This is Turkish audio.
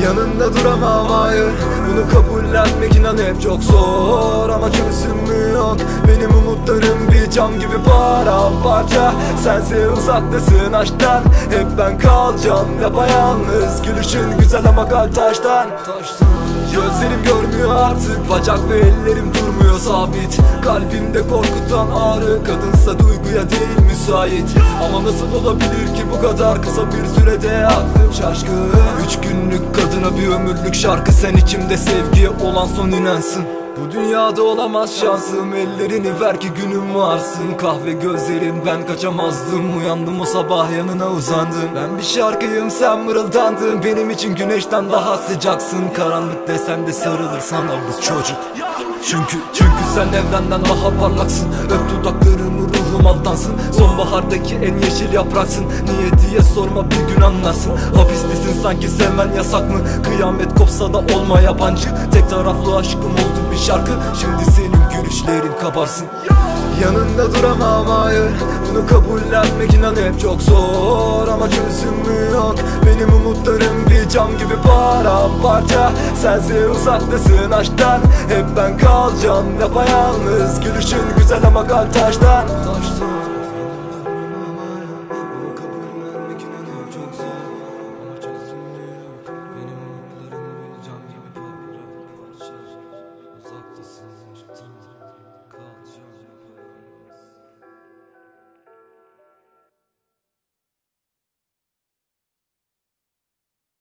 Yanında duramam, hayır. Bunu kabullenmek inan hep çok zor. Ama çözümü yok. Benim umutlarım bir cam gibi paramparça. Sense uzaktasın aşktan. Hep ben kalacağım yapayalnız. Gülüşün güzel ama kalp taştan. Gözlerim görmüyor artık. Bacak ve ellerim durmuyor sabit. Kalbimde korkutan ağrı. Kadınsa duyguya değil müsait. Ama nasıl olabilir ki bu kadar kısa bir sürede aklım şaşkın. 3 günlük kadına bir ömürlük şarkı. Sen içimde sevgiye olan son inansın. Bu dünyada olamaz şansım, ellerini ver ki günüm varsın. Kahve gözlerin, ben kaçamazdım. Uyandım o sabah yanına uzandım. Ben bir şarkıyım, sen mırıldandın. Benim için güneşten daha sıcaksın. Karanlık desen de sarılır sana bu çocuk. Çünkü sen evrenden daha parlaksın. Öp dudaklarımı, ruhum aldansın. Sonbahardaki en yeşil yapraksın. Niye diye sorma, bir gün anlarsın. Hapistesin sanki, sevmen yasak mı? Kıyamet kopsa da olma yabancı. Tek taraflı aşkım oldu bir şarkı. Şimdi senin gülüşlerin kabarsın. Yanında duramam, hayır. Bunu kabullenmek inan hep çok zor. Ama çözümü yok. Benim umutlarım bir cam gibi paramparça. Sense uzaktasın aşktan. Hep ben kalacağım yapayalnız. Gülüşün güzel ama kalp taştan.